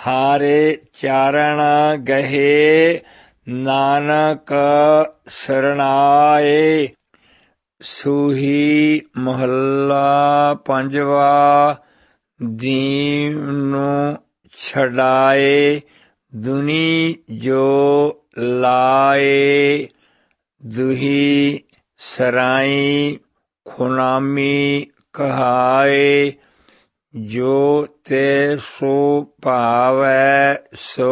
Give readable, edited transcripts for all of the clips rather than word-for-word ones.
हारे चारण गहे नानक सरणाए। सूही महला पंजवा दीनु छड़ाए। दुनी जो लाए दुही सराई खुनामी कहाए। जो ते सो भावै सो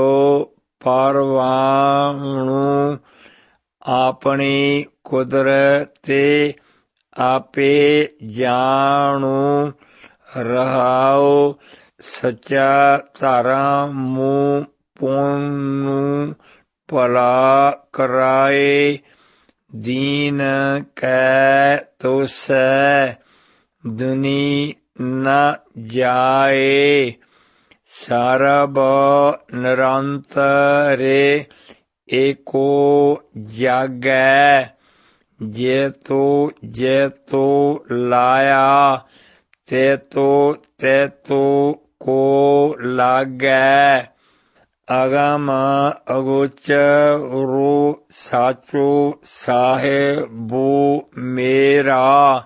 परवाणु। अपनी कुदरते आपे जाणु। रहाओ सच्चा धर्म पुण्य भला कराए। दीन कै तुसै दुनी न जाए। सरब निरंतरे एको जागै। जेतो लाया तेतो को लागै। अगम अगोचरो साचो साहेबो मेरा।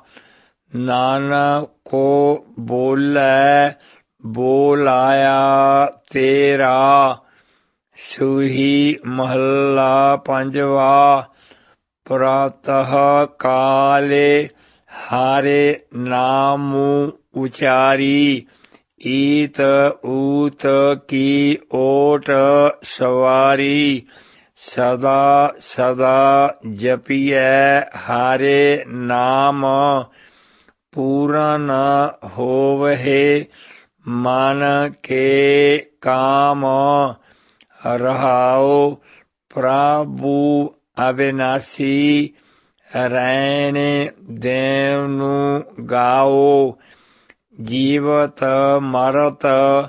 नानक को बोलै बोलाया तेरा। सूही महला पंजवा प्रातः काले हारे नाम उचारी। ईत ऊत की ओट सवारी। सदा सदा जपिए हारे नाम। पूरन होवहे मन के काम। रहाओ प्रभु अविनाशी रैन देवनु गाओ। जीवत मरत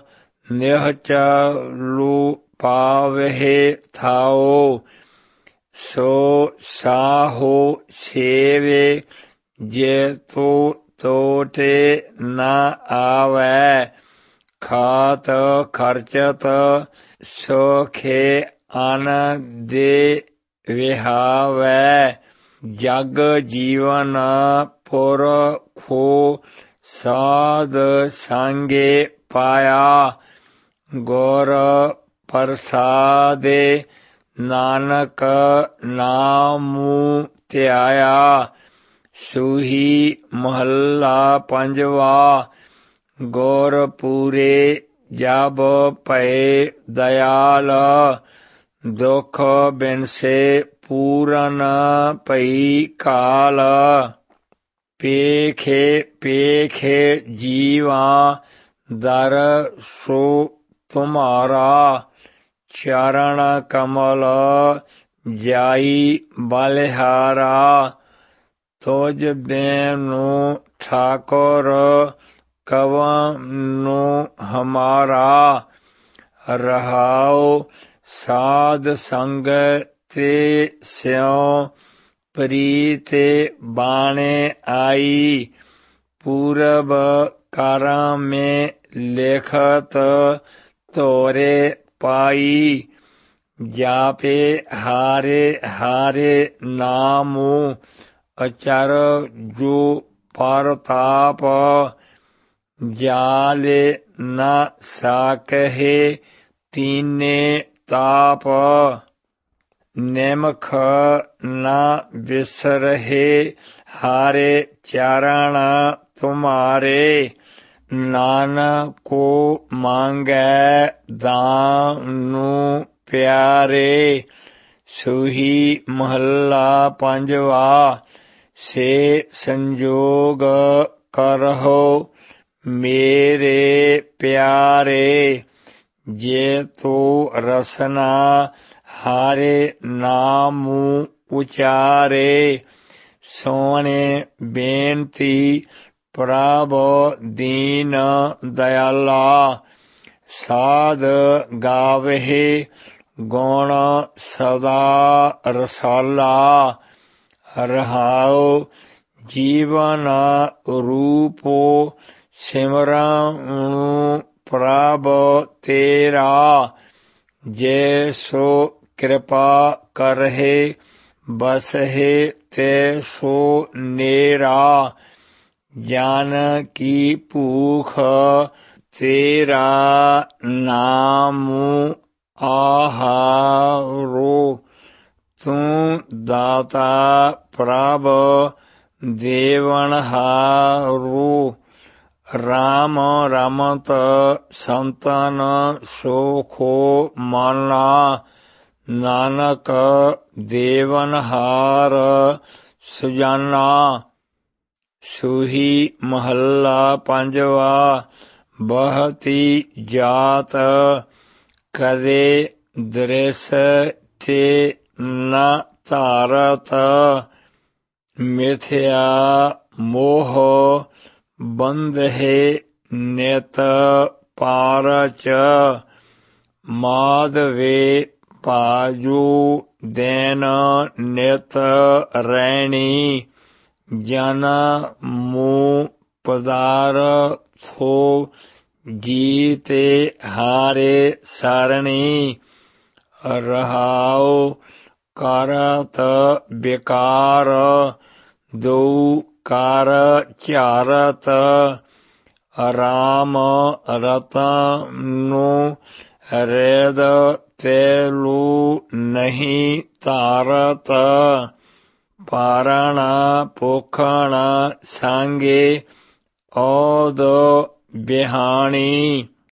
निहचलु पावहे थाओ। सो साहो सेवे जेतो तोटे न आवै। खात खर्चत सोखे अन दे विहावै। जग जीवन पुरखो साध संगे पाया। गुर प्रसादे नानक नामु ध्याया। सूही महला पंजवा गुरपुरे जब भय दयाल। दुख बिनसे पूरन भई काल। पेखे पेखे जीवा दर सो तुम्हारा। चरण कमल जाई बलिहारा। तुझ बिनु ठाकुर कवनु हमारा। रहाओ साध संगते स्यों प्रीते बाणे आई। पूरब करम में लिखत तोरे पाई। जापे हारे हारे नामु अचर जो परताप। जाले न साकहे तीने ताप। निमख न बिसरहे हारे चरण तुम्हारे। नानक को मांगै दानु प्यारे। सूही महला पंजवा से संजोग करहो मेरे प्यारे। जे तो रसना हारे नामु उचारे। सोने बेनती प्रभ दीन दयाला। साध गावहे गुण सदा रसाला। रहाओ जीवन रूपो सिमरनु ਪ੍ਰਭ ਤੇਰਾ, ਜੇ ਸੋ ਕਿਰਪਾ ਕਰਹਿ ਬਸਹਿ ਤੇ ਸੋ ਨੇਰਾ। ਜਨ ਕੀ ਭੂਖ ਤੇਰਾ ਨਾਮ ਆਹਾਰੋ, ਤੂੰ ਦਾਤਾ ਪ੍ਰਭ ਦੇਵਨਹਾਰੂ। ਰਾਮ ਰਮਤ ਸੰਤਨ ਸੋਖੋ ਮਾਨਾ, ਨਾਨਕ ਦੇਵਨਹਾਰ ਸੁਜਾਨਾ। ਸੂਹੀ ਮਹੱਲਾ ਪੰਜਵਾ। ਬਹੁਤੀ ਜਾਤ ਕਦੇ ਦ੍ਰਿਸ਼ ਤੇ ਨ ਧਾਰਤ, ਮਿਥਿਆ ਮੋਹ ਬੰਧਹਿ ਨਿਤ ਪਾਰਚ। ਮਾਧਵੇ ਭਾਜੂ ਦੇਨ ਨਿਤ ਰੈਣੀ, ਜਨ ਮੂਹ ਪਦਾਰਥੋ ਜੀਤੇ ਹਾਰੇ ਸਰਣੀ। ਰਹਾਉ ਕਰਤ ਬਿਕਾਰ ਦਉ ਕਰ ਝਾਰਤ, ਰਾਮ ਰਤਨੁ ਰੇਦ ਤੇਲੂ ਨਹੀਂ ਧਾਰਤ। ਪਾਰਣ ਪੋਖਣ ਸਾਂਗੇ ਔਦ ਬਿਹਾਣੀ,